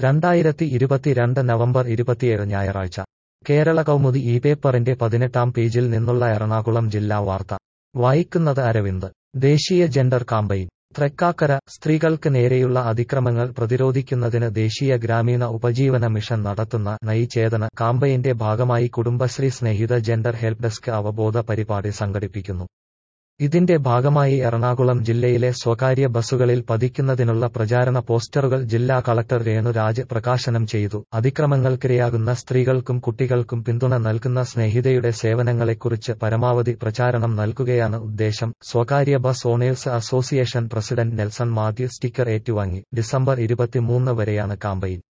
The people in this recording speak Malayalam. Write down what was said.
2022 നവംബർ 27 ഞായറാഴ്ച കേരള കൗമുദി ഈ പേപ്പറിന്റെ 18-ാം പേജിൽ നിന്നുള്ള എറണാകുളം ജില്ലാ വാർത്ത വായിക്കുന്നത് അരവിന്ദ്. ദേശീയ ജെൻഡർ കാമ്പയിൻ തൃക്കാക്കര. സ്ത്രീകൾക്ക് നേരെയുള്ള അതിക്രമങ്ങൾ പ്രതിരോധിക്കുന്നതിന് ദേശീയ ഗ്രാമീണ ഉപജീവന മിഷൻ നടത്തുന്ന നയി ചേതന കാമ്പയിന്റെ ഭാഗമായി Kudumbashree Snehitha gender help desk അവബോധ പരിപാടി സംഘടിപ്പിക്കുന്നു. ഇതിന്റെ ഭാഗമായി എറണാകുളം ജില്ലയിലെ സ്വകാര്യ ബസുകളിൽ പതിക്കുന്നതിനുള്ള പ്രചാരണ പോസ്റ്ററുകൾ ജില്ലാ കളക്ടർ രേണുരാജ് പ്രകാശനം ചെയ്തു. അതിക്രമങ്ങൾക്കിരയാകുന്ന സ്ത്രീകൾക്കും കുട്ടികൾക്കും പിന്തുണ നൽകുന്ന സ്നേഹിതയുടെ സേവനങ്ങളെക്കുറിച്ച് പരമാവധി പ്രചാരണം നൽകുകയാണ് ഉദ്ദേശം. സ്വകാര്യ bus owners association president Nelson Mathew sticker ഏറ്റുവാങ്ങി. ഡിസംബർ 23 വരെയാണ് കാമ്പയിൻ.